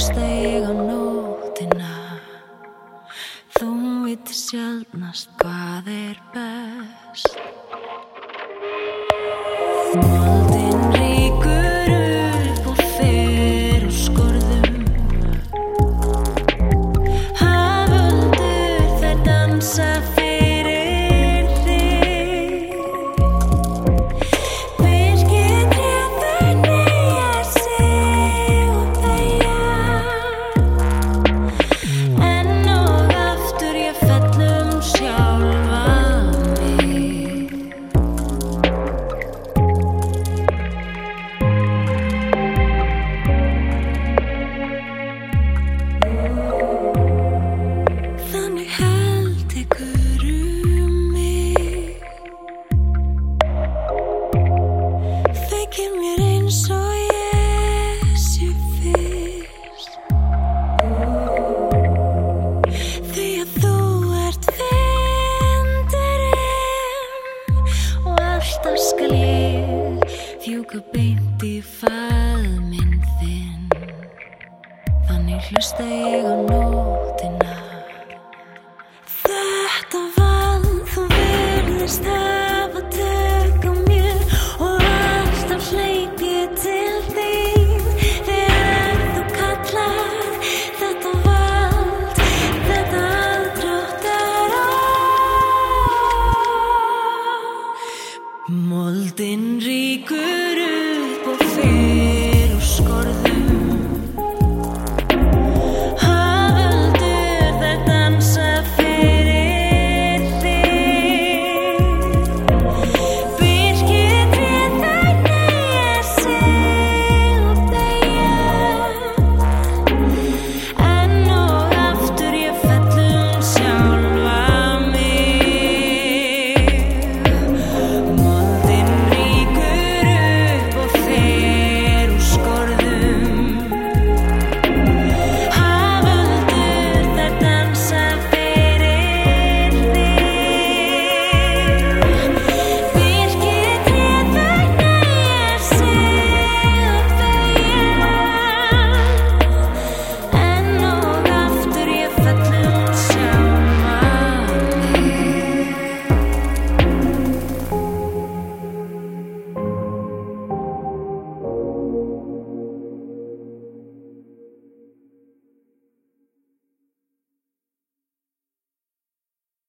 hlusta ég á nótina. Þú veitir sjaldnast hvað best. Moldin rýkur upp og fer úr skorðum. Haföldur þær dansa fyrir þig. Birkitré þau hneigja sig og þegja. Enn og aftur ég fell sjálfa mig. Þannig held ykkur mig. Þykir mér eins og ég sé fyrst. Því að þú ert vindurinn og alltaf skal ég fjúka beint í faðminn þinn. Þannig hlusta ég á nótina.